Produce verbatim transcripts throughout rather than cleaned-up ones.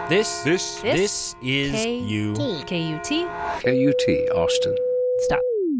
This, This, this, this is K- you. K U T. K U T, Austin. Stop.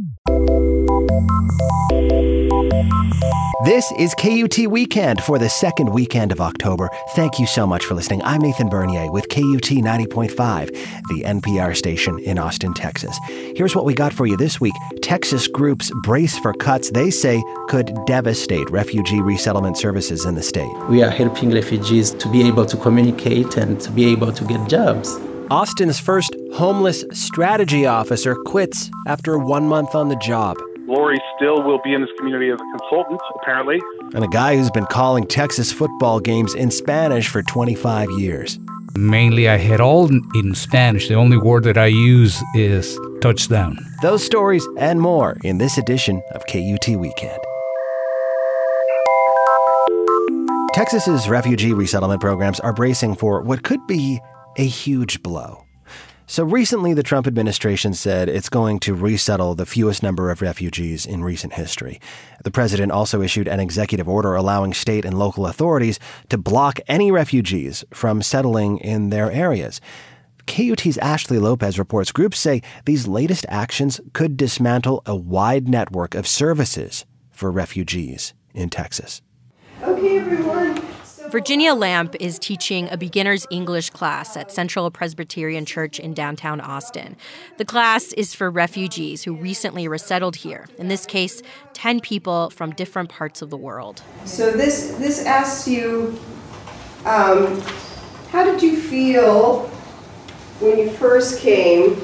This is K U T Weekend for the second weekend of October. Thank you so much for listening. I'm Nathan Bernier with K U T ninety point five, the N P R station in Austin, Texas. Here's what we got for you this week. Texas groups brace for cuts they say could devastate refugee resettlement services in the state. We are helping refugees to be able to communicate and to be able to get jobs. Austin's first homeless strategy officer quits after one month on the job. Lori still will be in this community as a consultant, apparently. And a guy who's been calling Texas football games in Spanish for twenty-five years. Mainly I hit all in Spanish. The only word that I use is touchdown. Those stories and more in this edition of K U T Weekend. Texas's refugee resettlement programs are bracing for what could be a huge blow. So recently, the Trump administration said it's going to resettle the fewest number of refugees in recent history. The president also issued an executive order allowing state and local authorities to block any refugees from settling in their areas. K U T's Ashley Lopez reports groups say these latest actions could dismantle a wide network of services for refugees in Texas. Okay, everyone. Virginia Lamp is teaching a beginner's English class at Central Presbyterian Church in downtown Austin. The class is for refugees who recently resettled here. In this case, ten people from different parts of the world. So this this asks you, um, how did you feel when you first came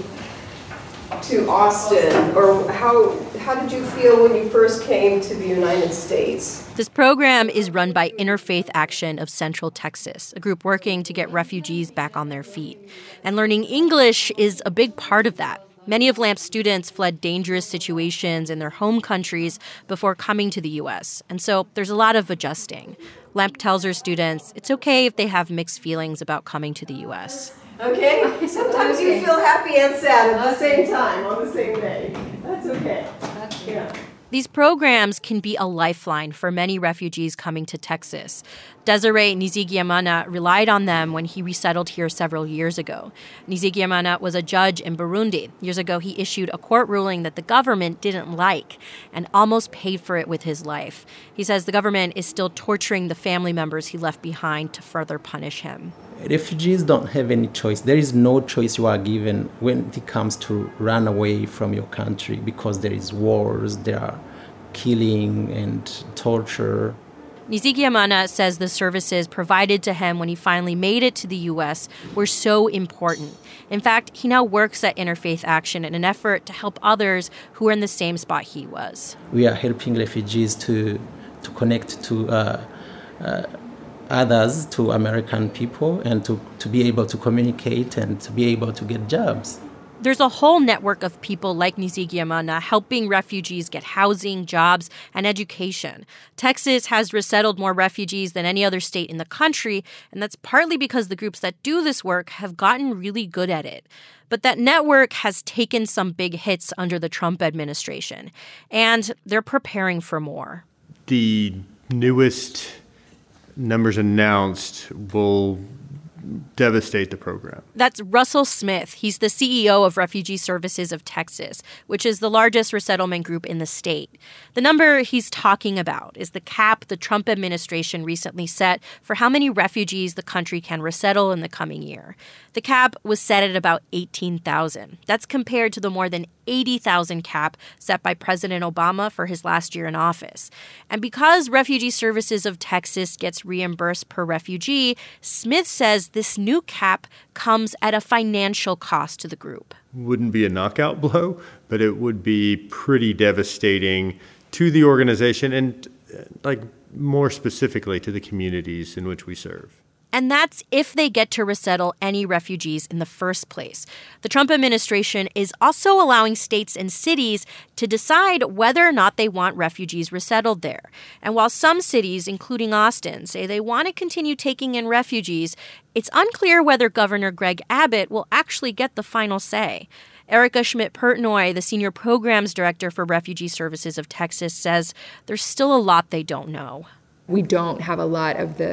to Austin? Or how how did you feel when you first came to the United States? This program is run by Interfaith Action of Central Texas, a group working to get refugees back on their feet. And learning English is a big part of that. Many of Lamp's students fled dangerous situations in their home countries before coming to the U S, and so there's a lot of adjusting. Lamp tells her students it's okay if they have mixed feelings about coming to the U S. Okay? Sometimes okay. You feel happy and sad at the same time, on the same day. That's okay. That's yeah. These programs can be a lifeline for many refugees coming to Texas. Desiree Nizigiyamana relied on them when he resettled here several years ago. Nizigiyamana was a judge in Burundi. Years ago, he issued a court ruling that the government didn't like and almost paid for it with his life. He says the government is still torturing the family members he left behind to further punish him. Refugees don't have any choice. There is no choice you are given when it comes to run away from your country because there is wars, there are killing and torture. Nizigiyamana says the services provided to him when he finally made it to the U S were so important. In fact, he now works at Interfaith Action in an effort to help others who are in the same spot he was. We are helping refugees to to connect to uh, uh, others, to American people, and to, to be able to communicate and to be able to get jobs. There's a whole network of people like Nizigiyamana helping refugees get housing, jobs, and education. Texas has resettled more refugees than any other state in the country, and that's partly because the groups that do this work have gotten really good at it. But that network has taken some big hits under the Trump administration, and they're preparing for more. The newest numbers announced will devastate the program. That's Russell Smith. He's the C E O of Refugee Services of Texas, which is the largest resettlement group in the state. The number he's talking about is the cap the Trump administration recently set for how many refugees the country can resettle in the coming year. The cap was set at about eighteen thousand. That's compared to the more than eighty thousand cap set by President Obama for his last year in office. And because Refugee Services of Texas gets reimbursed per refugee, Smith says this new cap comes at a financial cost to the group. Wouldn't be a knockout blow, but it would be pretty devastating to the organization and, like, more specifically to the communities in which we serve. And that's if they get to resettle any refugees in the first place. The Trump administration is also allowing states and cities to decide whether or not they want refugees resettled there. And while some cities, including Austin, say they want to continue taking in refugees, it's unclear whether Governor Greg Abbott will actually get the final say. Erica Schmidt-Pertnoy, the senior programs director for Refugee Services of Texas, says there's still a lot they don't know. We don't have a lot of the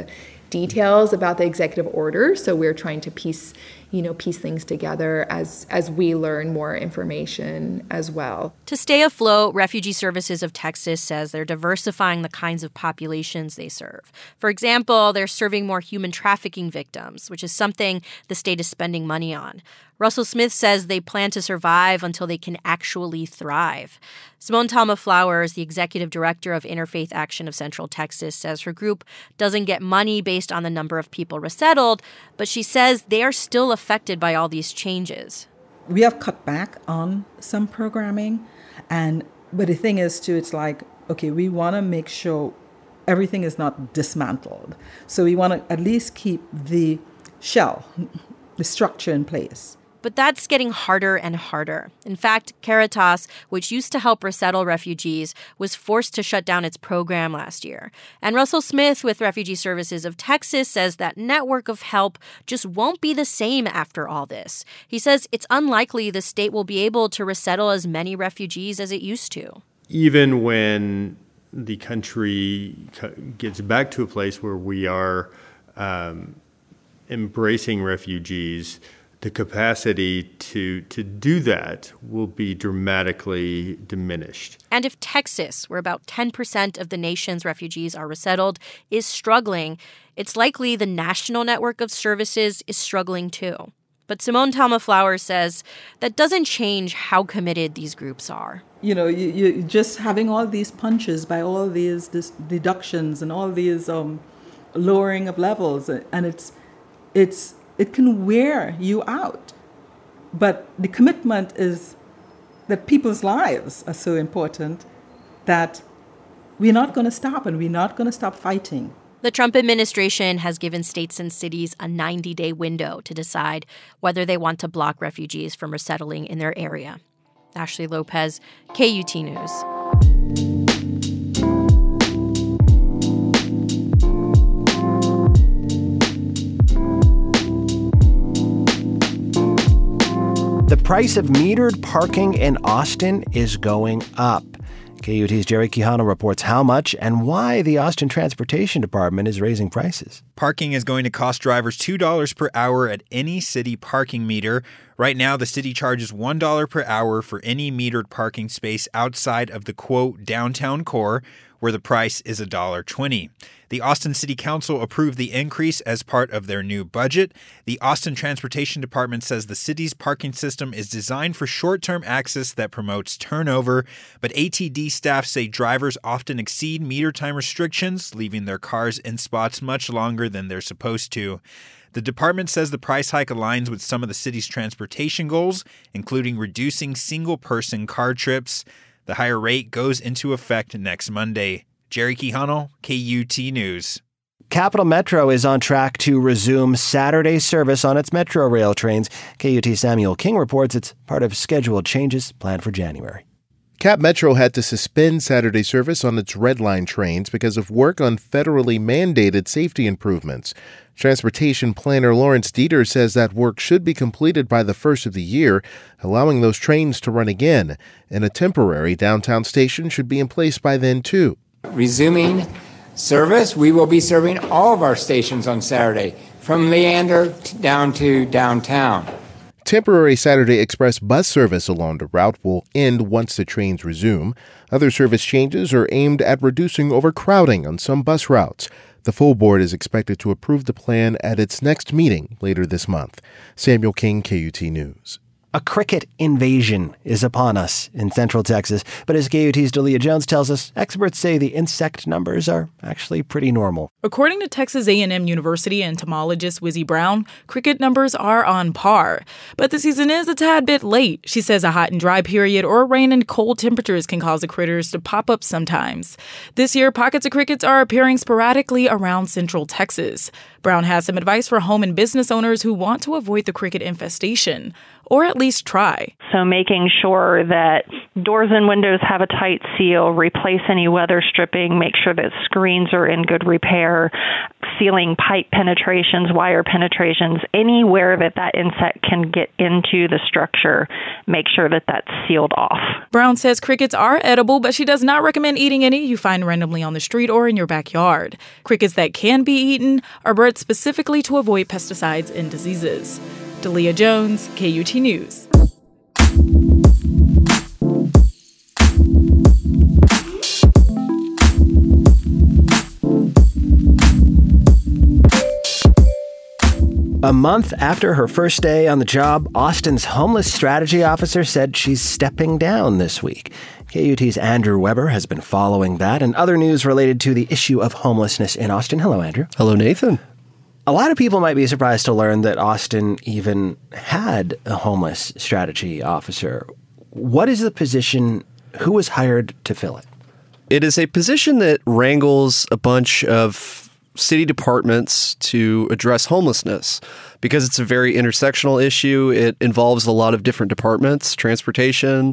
details about the executive order. So we're trying to piece, you know, piece things together as as we learn more information as well. To stay afloat, Refugee Services of Texas says they're diversifying the kinds of populations they serve. For example, they're serving more human trafficking victims, which is something the state is spending money on. Russell Smith says they plan to survive until they can actually thrive. Simone Talma-Flowers, the executive director of Interfaith Action of Central Texas, says her group doesn't get money based on the number of people resettled, but she says they are still affected by all these changes. We have cut back on some programming, and but the thing is, too, it's like, okay, we want to make sure everything is not dismantled. So we want to at least keep the shell, the structure in place. But that's getting harder and harder. In fact, Caritas, which used to help resettle refugees, was forced to shut down its program last year. And Russell Smith with Refugee Services of Texas says that network of help just won't be the same after all this. He says it's unlikely the state will be able to resettle as many refugees as it used to. Even when the country gets back to a place where we are um, embracing refugees, the capacity to to do that will be dramatically diminished. And if Texas, where about ten percent of the nation's refugees are resettled, is struggling, it's likely the national network of services is struggling too. But Simone Talma-Flowers says that doesn't change how committed these groups are. You know, you, you just having all these punches by all these this deductions and all these um, lowering of levels, and it's it's it can wear you out. But the commitment is that people's lives are so important that we're not going to stop, and we're not going to stop fighting. The Trump administration has given states and cities a ninety-day window to decide whether they want to block refugees from resettling in their area. Ashley Lopez, K U T News. The price of metered parking in Austin is going up. K U T's Jerry Quijano reports how much and why the Austin Transportation Department is raising prices. Parking is going to cost drivers two dollars per hour at any city parking meter. Right now, the city charges one dollar per hour for any metered parking space outside of the, quote, downtown core, where the price is one dollar and twenty cents. The Austin City Council approved the increase as part of their new budget. The Austin Transportation Department says the city's parking system is designed for short-term access that promotes turnover, but A T D staff say drivers often exceed meter time restrictions, leaving their cars in spots much longer than they're supposed to. The department says the price hike aligns with some of the city's transportation goals, including reducing single-person car trips. The higher rate goes into effect next Monday. Jerry Quijano, K U T News. Capital Metro is on track to resume Saturday service on its Metro rail trains. K U T's Samuel King reports it's part of scheduled changes planned for January. Cap Metro had to suspend Saturday service on its Red Line trains because of work on federally mandated safety improvements. Transportation planner Lawrence Dieter says that work should be completed by the first of the year, allowing those trains to run again. And a temporary downtown station should be in place by then, too. Resuming service, we will be serving all of our stations on Saturday, from Leander down to downtown. Temporary Saturday Express bus service along the route will end once the trains resume. Other service changes are aimed at reducing overcrowding on some bus routes. The full board is expected to approve the plan at its next meeting later this month. Samuel King, K U T News. A cricket invasion is upon us in Central Texas, but as K U T's Dalia Jones tells us, experts say the insect numbers are actually pretty normal. According to Texas A and M University entomologist Wizzie Brown, cricket numbers are on par. But the season is a tad bit late. She says a hot and dry period or rain and cold temperatures can cause the critters to pop up sometimes. This year, pockets of crickets are appearing sporadically around Central Texas. Brown has some advice for home and business owners who want to avoid the cricket infestation, or at least try. So making sure that doors and windows have a tight seal, replace any weather stripping, make sure that screens are in good repair, ceiling pipe penetrations, wire penetrations, anywhere that that insect can get into the structure, make sure that that's sealed off. Brown says crickets are edible, but she does not recommend eating any you find randomly on the street or in your backyard. Crickets that can be eaten are bred specifically to avoid pesticides and diseases. Dalia Jones, K U T News. A month after her first day on the job, Austin's homeless strategy officer said she's stepping down this week. K U T's Andrew Weber has been following that and other news related to the issue of homelessness in Austin. Hello, Andrew. Hello, Nathan. A lot of people might be surprised to learn that Austin even had a homeless strategy officer. What is the position? Who was hired to fill it? It is a position that wrangles a bunch of city departments to address homelessness because it's a very intersectional issue. It involves a lot of different departments: transportation,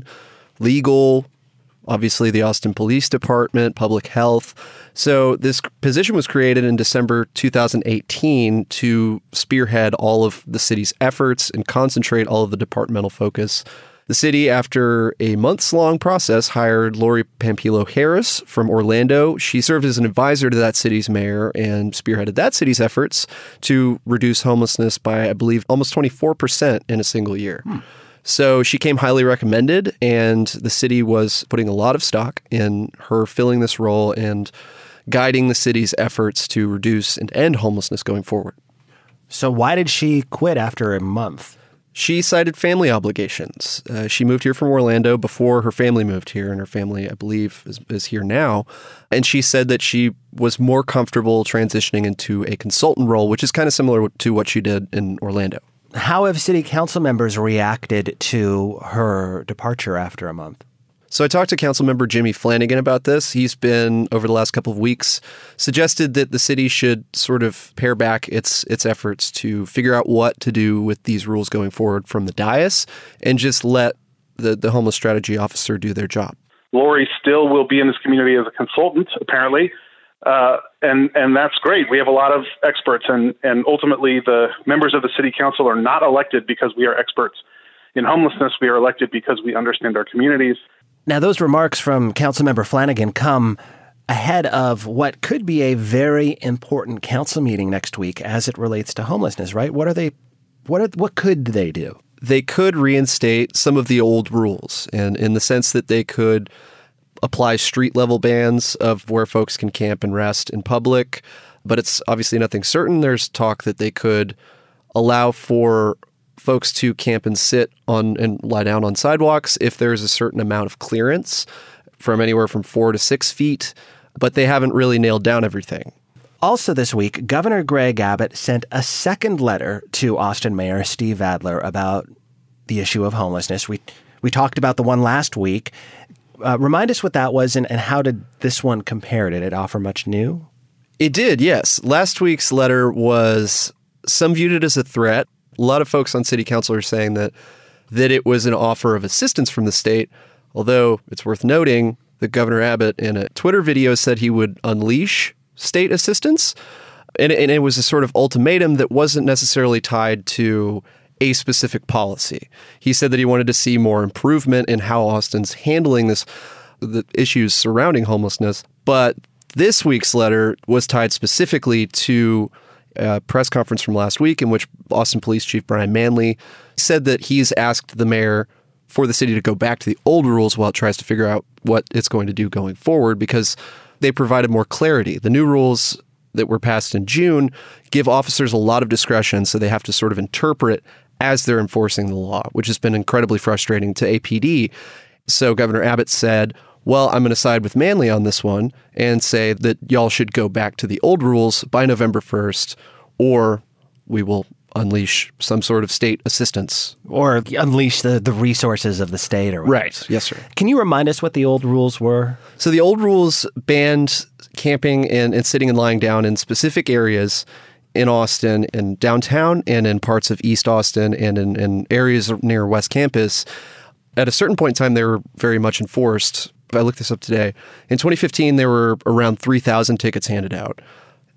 legal, obviously the Austin Police Department, public health. So this position was created in December two thousand eighteen to spearhead all of the city's efforts and concentrate all of the departmental focus. The city, after a months-long process, hired Lori Pampilo Harris from Orlando. She served as an advisor to that city's mayor and spearheaded that city's efforts to reduce homelessness by, I believe, almost twenty-four percent in a single year. Hmm. So she came highly recommended, and the city was putting a lot of stock in her filling this role and guiding the city's efforts to reduce and end homelessness going forward. So why did she quit after a month? She cited family obligations. Uh, she moved here from Orlando before her family moved here, and her family, I believe, is, is here now. And she said that she was more comfortable transitioning into a consultant role, which is kind of similar to what she did in Orlando. How have city council members reacted to her departure after a month? So I talked to Councilmember Jimmy Flanagan about this. He's been, over the last couple of weeks, suggested that the city should sort of pare back its its efforts to figure out what to do with these rules going forward from the dais and just let the, the homeless strategy officer do their job. Lori still will be in this community as a consultant, apparently, uh, and and that's great. We have a lot of experts, and, and ultimately the members of the city council are not elected because we are experts in homelessness. We are elected because we understand our communities. Now, those remarks from Councilmember Flanagan come ahead of what could be a very important council meeting next week as it relates to homelessness, right? What are they? What are, what could they do? They could reinstate some of the old rules, and in the sense that they could apply street-level bans of where folks can camp and rest in public, but it's obviously nothing certain. There's talk that they could allow for folks to camp and sit on and lie down on sidewalks if there's a certain amount of clearance from anywhere from four to six feet, but they haven't really nailed down everything. Also this week, Governor Greg Abbott sent a second letter to Austin Mayor Steve Adler about the issue of homelessness. We we talked about the one last week. Uh, remind us what that was and, and how did this one compare? Did it offer much new? It did, yes. Last week's letter was, some viewed it as a threat. A lot of folks on city council are saying that that it was an offer of assistance from the state, although it's worth noting that Governor Abbott in a Twitter video said he would unleash state assistance. And, and it was a sort of ultimatum that wasn't necessarily tied to a specific policy. He said that he wanted to see more improvement in how Austin's handling this, the issues surrounding homelessness. But this week's letter was tied specifically to a press conference from last week in which Austin Police Chief Brian Manley said that he's asked the mayor for the city to go back to the old rules while it tries to figure out what it's going to do going forward because they provided more clarity. The new rules that were passed in June give officers a lot of discretion, so they have to sort of interpret as they're enforcing the law, which has been incredibly frustrating to A P D. So Governor Abbott said, well, I'm going to side with Manley on this one and say that y'all should go back to the old rules by November first, or we will unleash some sort of state assistance. Or unleash the, the resources of the state or whatever. Right. Yes, sir. Can you remind us what the old rules were? So the old rules banned camping and, and sitting and lying down in specific areas in Austin, in downtown, and in parts of East Austin, and in, in areas near West Campus. At a certain point in time, they were very much enforced. I looked this up today. In twenty fifteen, there were around three thousand tickets handed out.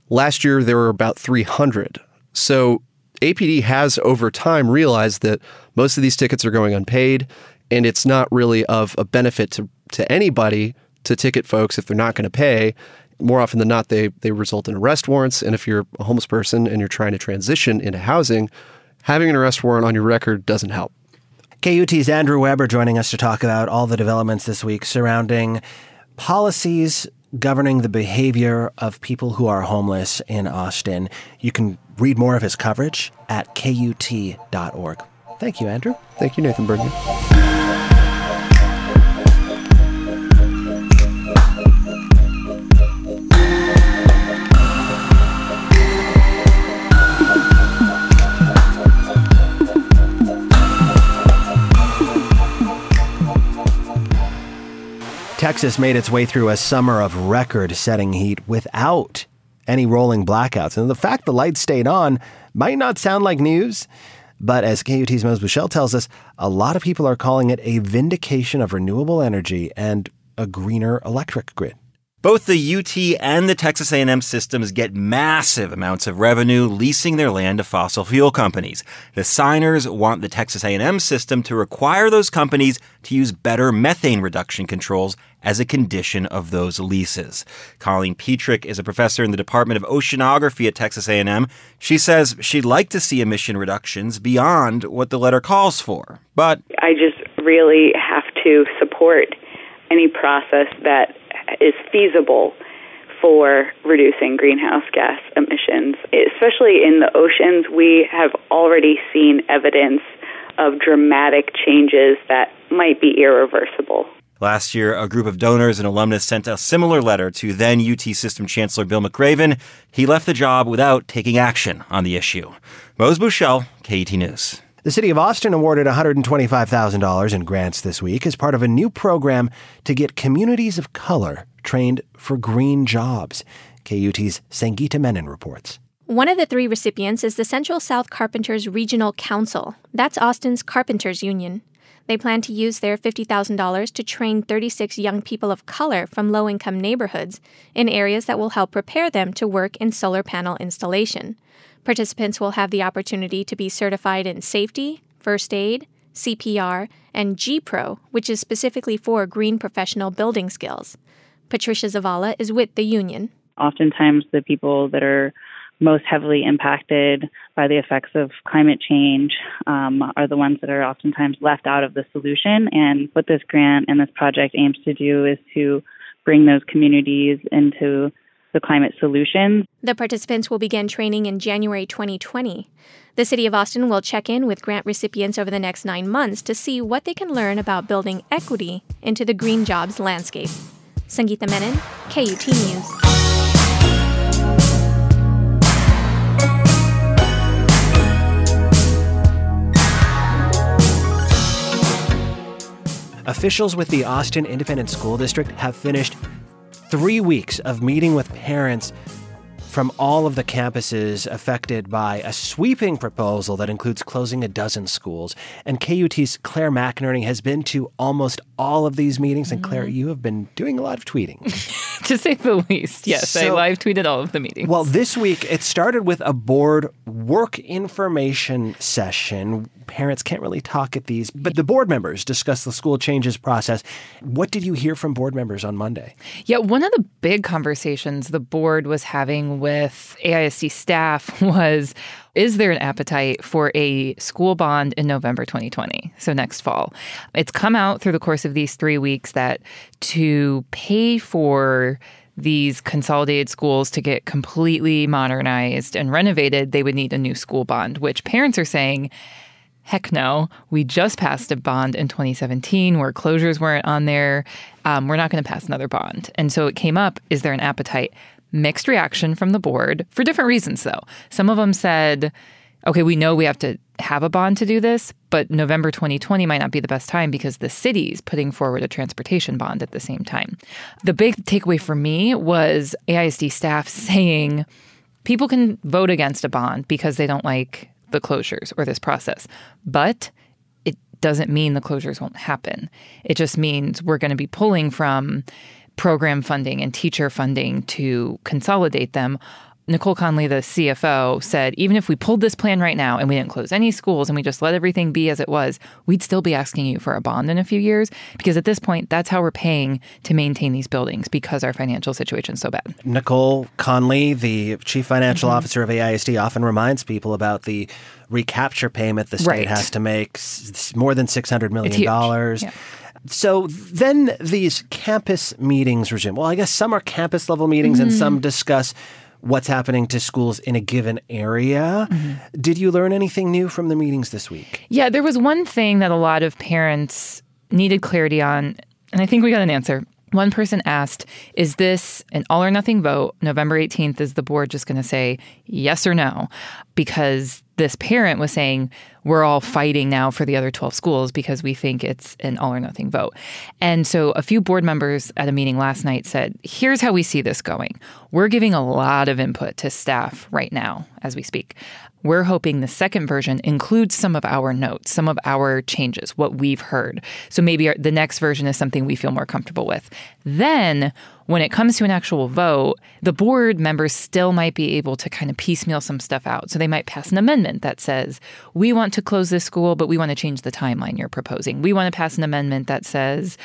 Last year, there were about three hundred. So A P D has, over time, realized that most of these tickets are going unpaid, and it's not really of a benefit to, to anybody to ticket folks if they're not going to pay. More often than not, they, they result in arrest warrants, and if you're a homeless person and you're trying to transition into housing, having an arrest warrant on your record doesn't help. K U T's Andrew Weber joining us to talk about all the developments this week surrounding policies governing the behavior of people who are homeless in Austin. You can read more of his coverage at K U T dot org. Thank you, Andrew. Thank you, Nathan Bergen. Texas made its way through a summer of record-setting heat without any rolling blackouts. And the fact the lights stayed on might not sound like news, but as K U T's Mose Bushell tells us, a lot of people are calling it a vindication of renewable energy and a greener electric grid. Both the U T and the Texas A and M systems get massive amounts of revenue leasing their land to fossil fuel companies. The signers want the Texas A and M system to require those companies to use better methane reduction controls as a condition of those leases. Colleen Petrick is a professor in the Department of Oceanography at Texas A and M. She says she'd like to see emission reductions beyond what the letter calls for. But I just really have to support any process that is feasible for reducing greenhouse gas emissions. Especially in the oceans, we have already seen evidence of dramatic changes that might be irreversible. Last year, a group of donors and alumnus sent a similar letter to then U T System Chancellor Bill McRaven. He left the job without taking action on the issue. Mose Bushell, K E T News. The city of Austin awarded one hundred twenty-five thousand dollars in grants this week as part of a new program to get communities of color trained for green jobs. K U T's Sangeeta Menon reports. One of the three recipients is the Central South Carpenters Regional Council. That's Austin's carpenters union. They plan to use their fifty thousand dollars to train thirty-six young people of color from low-income neighborhoods in areas that will help prepare them to work in solar panel installation. Participants will have the opportunity to be certified in safety, first aid, C P R, and G Pro, which is specifically for green professional building skills. Patricia Zavala is with the union. Oftentimes the people that are most heavily impacted by the effects of climate change um, are the ones that are oftentimes left out of the solution. And what this grant and this project aims to do is to bring those communities into the climate solutions. The participants will begin training in January twenty twenty. The City of Austin will check in with grant recipients over the next nine months to see what they can learn about building equity into the green jobs landscape. Sangeeta Menon, K U T News. Officials with the Austin Independent School District have finished three weeks of meeting with parents from all of the campuses affected by a sweeping proposal that includes closing a dozen schools. And K U T's Claire McInerney has been to almost all of these meetings. And Claire, you have been doing a lot of tweeting. To say the least, yes. So, I live tweeted all of the meetings. Well, this week it started with a board work information session. Parents can't really talk at these, but the board members discussed the school changes process. What did you hear from board members on Monday? Yeah, one of the big conversations the board was having with A I S D staff was, is there an appetite for a school bond in November twenty twenty, so next fall? It's come out through the course of these three weeks that to pay for these consolidated schools to get completely modernized and renovated, they would need a new school bond, which parents are saying, heck no. We just passed a bond in twenty seventeen where closures weren't on there. Um, we're not going to pass another bond. And so it came up, is there an appetite? Mixed reaction from the board for different reasons, though. Some of them said, okay, we know we have to have a bond to do this, but November twenty twenty might not be the best time because the city's putting forward a transportation bond at the same time. The big takeaway for me was A I S D staff saying people can vote against a bond because they don't like the closures or this process, but it doesn't mean the closures won't happen. It just means we're going to be pulling from program funding and teacher funding to consolidate them. Nicole Conley, the C F O, said even if we pulled this plan right now and we didn't close any schools and we just let everything be as it was, we'd still be asking you for a bond in a few years because at this point, that's how we're paying to maintain these buildings because our financial situation is so bad. Nicole Conley, the chief financial mm-hmm. officer of A I S D, often reminds people about the recapture payment the state right. has to make, s- more than six hundred million dollars. Yeah. So then these campus meetings resume. Well, I guess some are campus level meetings mm-hmm. and some discuss what's happening to schools in a given area. Mm-hmm. Did you learn anything new from the meetings this week? Yeah, there was one thing that a lot of parents needed clarity on, and I think we got an answer. One person asked, is this an all or nothing vote? November eighteenth, is the board just going to say yes or no? Because this parent was saying, we're all fighting now for the other twelve schools because we think it's an all or nothing vote. And so a few board members at a meeting last night said, here's how we see this going. We're giving a lot of input to staff right now as we speak. We're hoping the second version includes some of our notes, some of our changes, what we've heard. So maybe our, the next version is something we feel more comfortable with. Then when it comes to an actual vote, the board members still might be able to kind of piecemeal some stuff out. So they might pass an amendment that says, we want to close this school, but we want to change the timeline you're proposing. We want to pass an amendment that says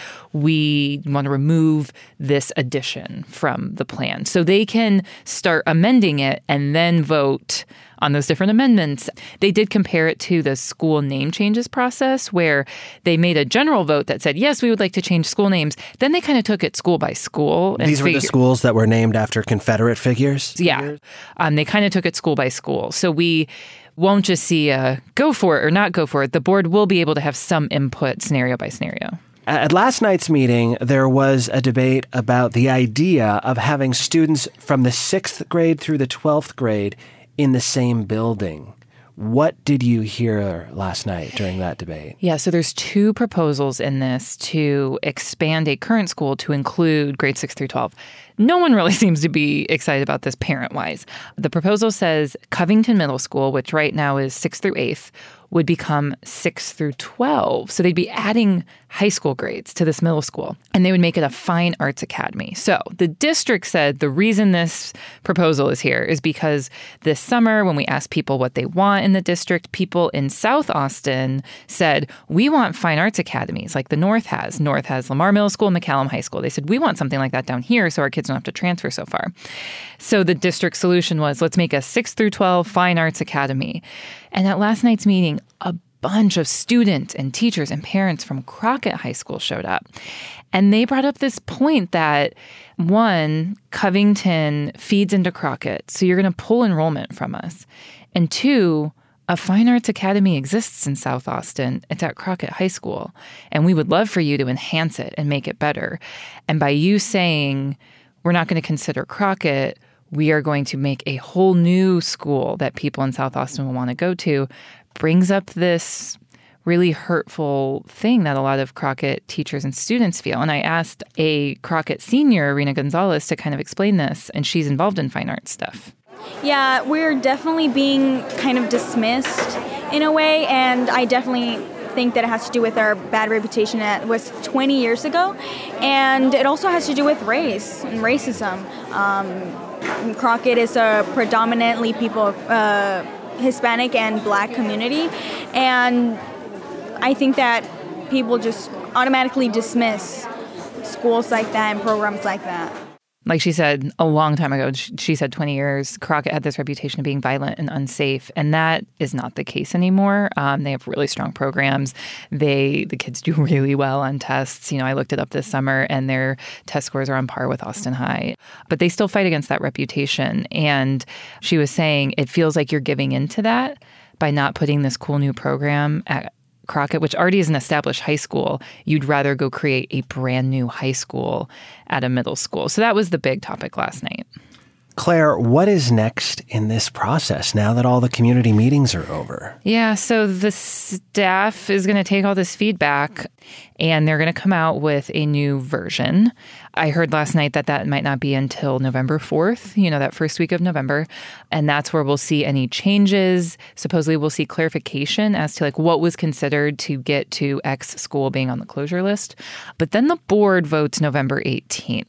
we want to remove this addition from the plan. So they can start amending it and then vote on those different amendments. They did compare it to the school name changes process where they made a general vote that said, yes, we would like to change school names. Then they kind of took it school by school. And These were figured, the schools that were named after Confederate figures? Yeah. Um, they kind of took it school by school. So we won't just see a go for it or not go for it. The board will be able to have some input scenario by scenario. At last night's meeting, there was a debate about the idea of having students from the sixth grade through the twelfth grade in the same building. What did you hear last night during that debate? Yeah, so there's two proposals in this to expand a current school to include grades six through twelve. No one really seems to be excited about this parent-wise. The proposal says Covington Middle School, which right now is sixth through eighth, would become six through twelve. So they'd be adding high school grades to this middle school, and they would make it a fine arts academy. So the district said the reason this proposal is here is because this summer, when we asked people what they want in the district, people in South Austin said, we want fine arts academies like the North has. North has Lamar Middle School and McCallum High School. They said, we want something like that down here so our kids don't have to transfer so far. So the district solution was, let's make a six through twelve fine arts academy. And at last night's meeting, a bunch of students and teachers and parents from Crockett High School showed up. And they brought up this point that, one, Covington feeds into Crockett, so you're going to pull enrollment from us. And two, a fine arts academy exists in South Austin. It's at Crockett High School. And we would love for you to enhance it and make it better. And by you saying, we're not going to consider Crockett, we are going to make a whole new school that people in South Austin will want to go to, brings up this really hurtful thing that a lot of Crockett teachers and students feel. And I asked a Crockett senior, Rena Gonzalez, to kind of explain this, and she's involved in fine arts stuff. Yeah, we're definitely being kind of dismissed in a way, and I definitely think that it has to do with our bad reputation that was twenty years ago, and it also has to do with race and racism. Um, Crockett is a predominantly people of uh, Hispanic and Black community, and I think that people just automatically dismiss schools like that and programs like that. Like she said a long time ago, she said twenty years, Crockett had this reputation of being violent and unsafe, and that is not the case anymore. Um, they have really strong programs. They the kids do really well on tests. You know, I looked it up this summer, and their test scores are on par with Austin High. But they still fight against that reputation. And she was saying it feels like you're giving into that by not putting this cool new program at Crockett, which already is an established high school. You'd rather go create a brand new high school at a middle school. So that was the big topic last night. Claire, what is next in this process now that all the community meetings are over? Yeah, so the staff is going to take all this feedback and they're going to come out with a new version. I heard last night that that might not be until November fourth, you know, that first week of November. And that's where we'll see any changes. Supposedly we'll see clarification as to like what was considered to get to X school being on the closure list. But then the board votes November eighteenth.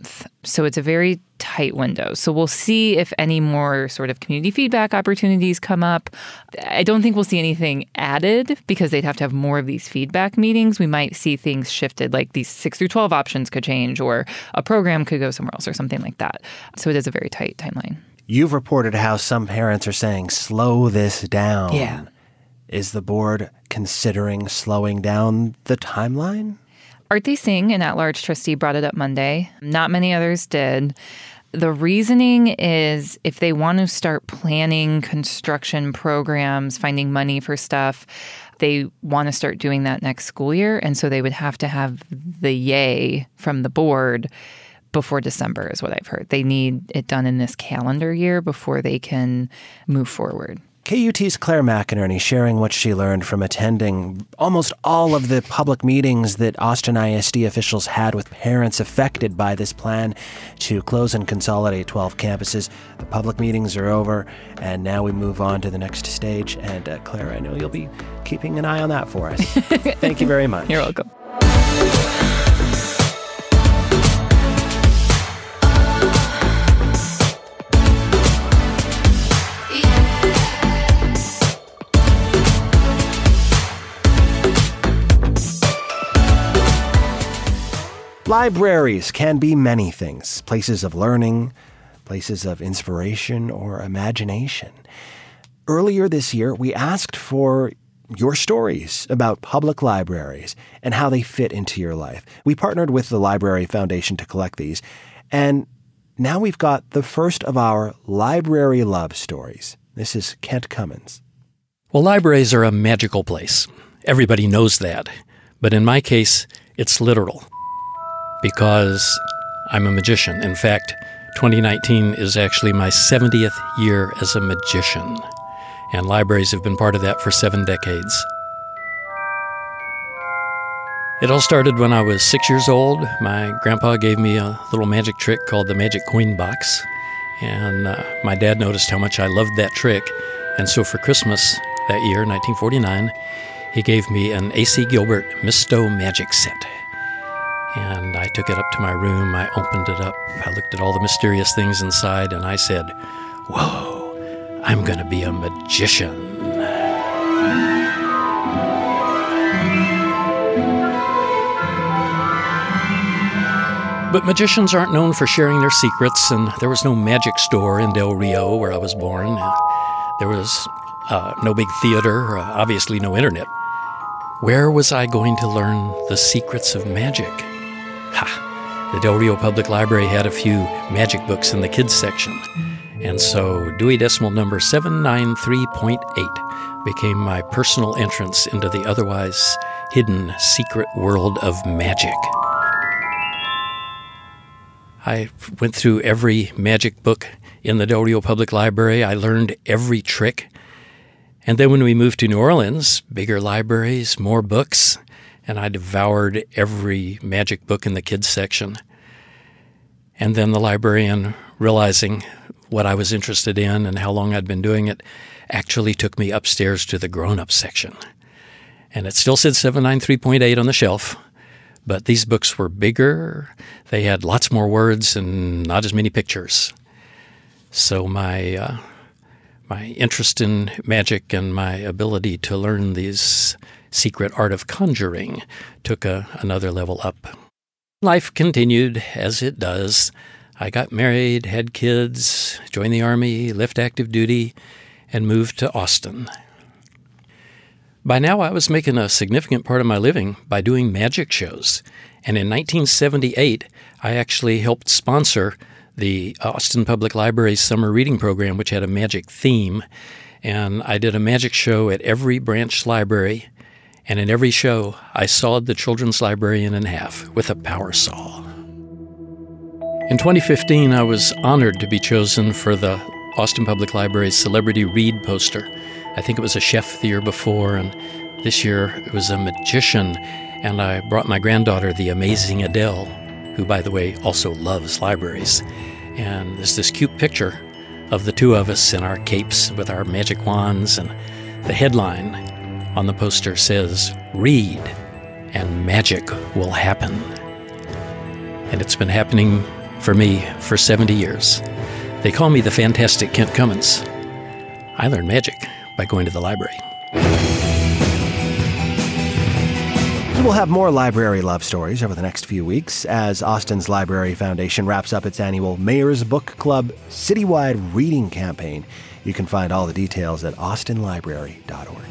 So it's a very tight window. So we'll see if any more sort of community feedback opportunities come up. I don't think we'll see anything added because they'd have to have more of these feedback meetings. We might see things shifted, like these six through twelve options could change, or a program could go somewhere else or something like that. So it is a very tight timeline. You've reported how some parents are saying, slow this down. Yeah. Is the board considering slowing down the timeline? Aarti Singh, an at-large trustee, brought it up Monday. Not many others did. The reasoning is if they want to start planning construction programs, finding money for stuff, they want to start doing that next school year. And so they would have to have the yay from the board before December is what I've heard. They need it done in this calendar year before they can move forward. K U T's Claire McInerney sharing what she learned from attending almost all of the public meetings that Austin I S D officials had with parents affected by this plan to close and consolidate twelve campuses. The public meetings are over, and now we move on to the next stage. And uh, Claire, I know you'll be keeping an eye on that for us. Thank you very much. You're welcome. Libraries can be many things, places of learning, places of inspiration or imagination. Earlier this year, we asked for your stories about public libraries and how they fit into your life. We partnered with the Library Foundation to collect these, and now we've got the first of our library love stories. This is Kent Cummins. Well, libraries are a magical place. Everybody knows that. But in my case, it's literal. Because I'm a magician. In fact, twenty nineteen is actually my seventieth year as a magician. And libraries have been part of that for seven decades. It all started when I was six years old. My grandpa gave me a little magic trick called the Magic Coin Box. And uh, my dad noticed how much I loved that trick. And so for Christmas that year, nineteen forty-nine, he gave me an A C Gilbert Misto Magic Set. And I took it up to my room, I opened it up, I looked at all the mysterious things inside, and I said, whoa, I'm going to be a magician. But magicians aren't known for sharing their secrets, and there was no magic store in Del Rio where I was born. There was uh, no big theater, uh, obviously no internet. Where was I going to learn the secrets of magic? Ha! The Del Rio Public Library had a few magic books in the kids section. And so Dewey Decimal Number seven nine three point eight became my personal entrance into the otherwise hidden secret world of magic. I went through every magic book in the Del Rio Public Library. I learned every trick. And then when we moved to New Orleans, bigger libraries, more books, and I devoured every magic book in the kids section. And then the librarian, realizing what I was interested in and how long I'd been doing it, actually took me upstairs to the grown-up section. And it still said seven nine three point eight on the shelf, but these books were bigger, they had lots more words and not as many pictures. So my uh, my interest in magic and my ability to learn these secret art of conjuring took a, another level up. Life continued as it does. I got married, had kids, joined the Army, left active duty, and moved to Austin. By now, I was making a significant part of my living by doing magic shows. And in nineteen seventy-eight, I actually helped sponsor the Austin Public Library's summer reading program, which had a magic theme. And I did a magic show at every branch library. And in every show, I sawed the children's librarian in half with a power saw. In twenty fifteen, I was honored to be chosen for the Austin Public Library's Celebrity Read poster. I think it was a chef the year before, and this year it was a magician. And I brought my granddaughter, the amazing Adele, who, by the way, also loves libraries. And there's this cute picture of the two of us in our capes with our magic wands, and the headline on the poster says, "Read, and magic will happen." And it's been happening for me for seventy years. They call me the fantastic Kent Cummins. I learned magic by going to the library. We'll have more library love stories over the next few weeks as Austin's Library Foundation wraps up its annual Mayor's Book Club citywide reading campaign. You can find all the details at austin library dot org.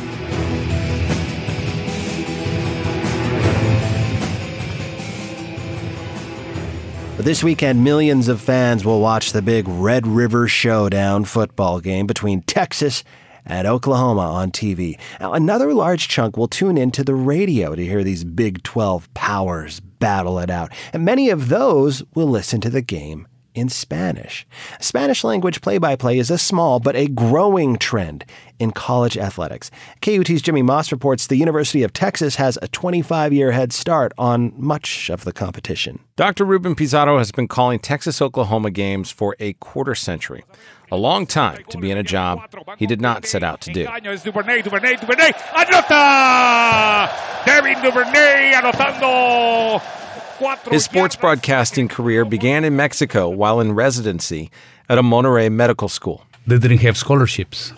But this weekend, millions of fans will watch the big Red River Showdown football game between Texas and Oklahoma on T V. Now, another large chunk will tune into the radio to hear these Big twelve powers battle it out. And many of those will listen to the game in Spanish. Spanish language play-by-play is a small but a growing trend in college athletics. K U T's Jimmy Moss reports the University of Texas has a twenty-five-year head start on much of the competition. Doctor Ruben Pizarro has been calling Texas-Oklahoma games for a quarter century. A long time to be in a job he did not set out to do. Duvernay, Duvernay, Duvernay, anota! Devin Duvernay anotando. His sports broadcasting career began in Mexico while in residency at a Monterrey medical school. They didn't have scholarships,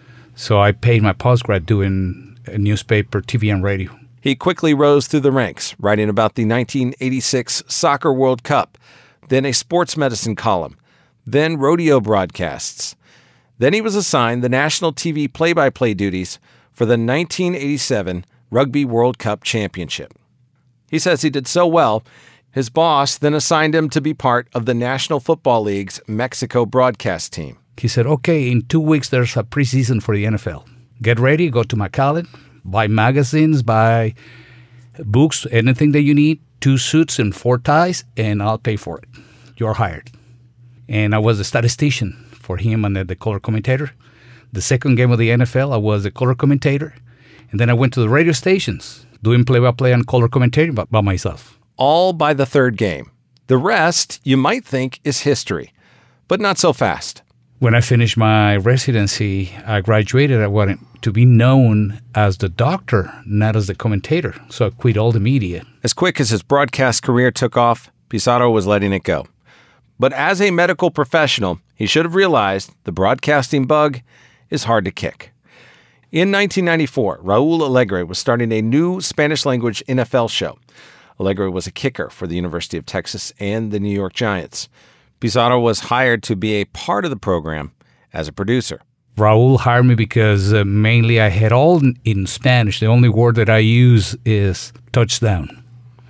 so I paid my postgrad doing a newspaper, T V, and radio. He quickly rose through the ranks, writing about the nineteen eighty-six Soccer World Cup, then a sports medicine column, then rodeo broadcasts. Then he was assigned the national T V play-by-play duties for the nineteen eighty-seven Rugby World Cup Championship. He says he did so well, his boss then assigned him to be part of the National Football League's Mexico broadcast team. He said, okay, in two weeks there's a preseason for the N F L. Get ready, go to McAllen, buy magazines, buy books, anything that you need, two suits and four ties, and I'll pay for it. You're hired. And I was a statistician for him and the color commentator. The second game of the N F L, I was the color commentator. And then I went to the radio stations, doing play-by-play and color commentating by, by myself. All by the third game. The rest, you might think, is history, but not so fast. When I finished my residency, I graduated. I wanted to be known as the doctor, not as the commentator. So I quit all the media. As quick as his broadcast career took off, Pizarro was letting it go. But as a medical professional, he should have realized the broadcasting bug is hard to kick. In nineteen ninety-four, Raul Alegre was starting a new Spanish-language N F L show. Alegre was a kicker for the University of Texas and the New York Giants. Pizarro was hired to be a part of the program as a producer. Raul hired me because uh, mainly I had all in, in Spanish. The only word that I use is touchdown.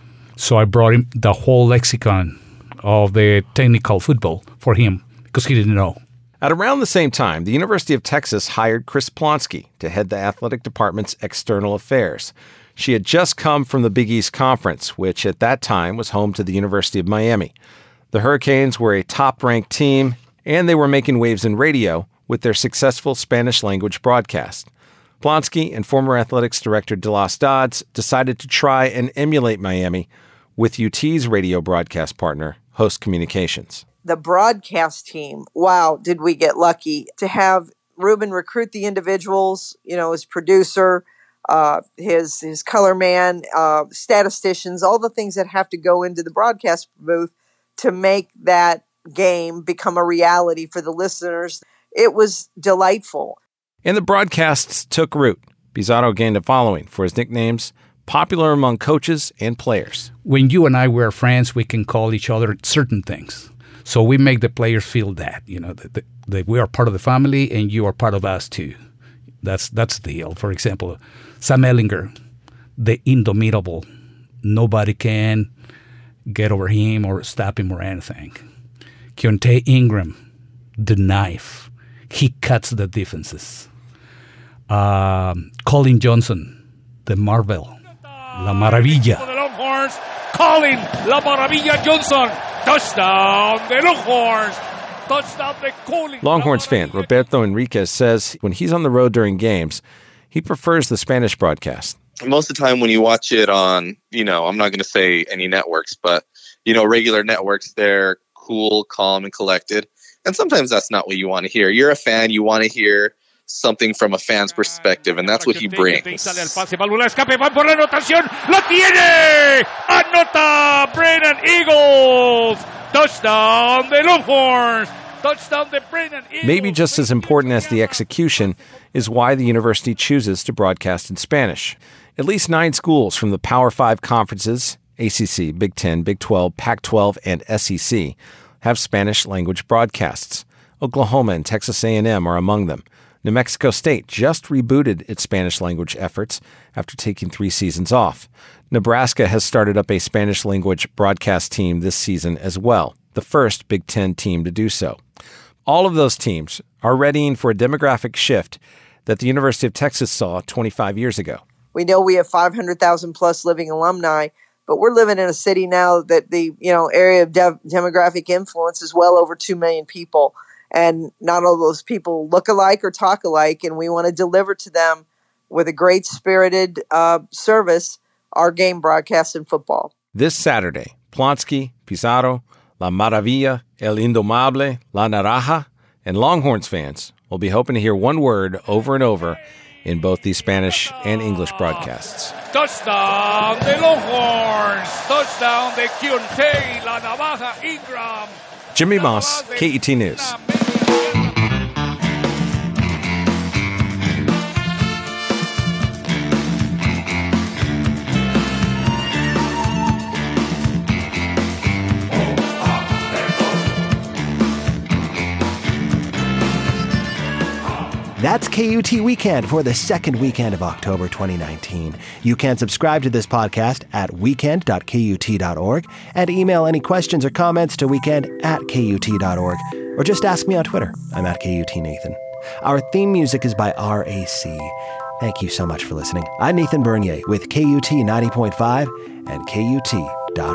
So I brought him the whole lexicon of the technical football for him because he didn't know. At around the same time, the University of Texas hired Chris Plonsky to head the athletic department's external affairs. She had just come from the Big East Conference, which at that time was home to the University of Miami. The Hurricanes were a top-ranked team, and they were making waves in radio with their successful Spanish-language broadcast. Plonsky and former athletics director DeLoss Dodds decided to try and emulate Miami with U T's radio broadcast partner, Host Communications. The broadcast team, wow, did we get lucky to have Ruben recruit the individuals, you know, his producer, uh, his his color man, uh, statisticians, all the things that have to go into the broadcast booth to make that game become a reality for the listeners. It was delightful. And the broadcasts took root. Pizarro gained a following for his nicknames, popular among coaches and players. When you and I were friends, we can call each other certain things. So we make the players feel that, you know, that, that we are part of the family and you are part of us too. That's that's the deal. For example, Sam Ehlinger, the indomitable. Nobody can get over him or stop him or anything. Keontae Ingram, the knife. He cuts the defenses. Um, Colin Johnson, the marvel, La Maravilla. The Longhorns calling La Maravilla Johnson. Touchdown, the Longhorns. Touchdown, the calling. Longhorns fan Roberto Enriquez says when he's on the road during games, he prefers the Spanish broadcast. Most of the time when you watch it on, you know, I'm not going to say any networks, but, you know, regular networks, they're cool, calm, and collected. And sometimes that's not what you want to hear. You're a fan, you want to hear something from a fan's perspective, and that's what he brings. Anota Brennan Eagles. Touchdown, the Longhorns! Touchdown, the Brennan Eagles! Maybe just as important as the execution is why the university chooses to broadcast in Spanish. At least nine schools from the Power Five conferences, A C C, Big Ten, Big twelve, Pac twelve, and S E C, have Spanish-language broadcasts. Oklahoma and Texas A and M are among them. New Mexico State just rebooted its Spanish-language efforts after taking three seasons off. Nebraska has started up a Spanish-language broadcast team this season as well, the first Big Ten team to do so. All of those teams are readying for a demographic shift that the University of Texas saw twenty-five years ago. We know we have five hundred thousand plus living alumni, but we're living in a city now that the you know area of de- demographic influence is well over two million people. And not all those people look alike or talk alike, and we want to deliver to them with a great spirited uh, service our game broadcast in football. This Saturday, Plonsky, Pizarro, La Maravilla, El Indomable, La Naranja, and Longhorns fans will be hoping to hear one word over and over in both the Spanish and English broadcasts. Touchdown, the Longhorns! Touchdown, the Quinte, La Navaja, Ingram! Jimmy Moss, K E T News. That's K U T Weekend for the second weekend of October twenty nineteen. You can subscribe to this podcast at weekend dot k u t dot org and email any questions or comments to weekend at k u t dot org, or just ask me on Twitter. I'm at K U T Nathan. Our theme music is by R A C. Thank you so much for listening. I'm Nathan Bernier with K U T ninety point five and K U T dot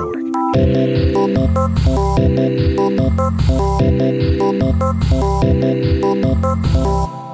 org.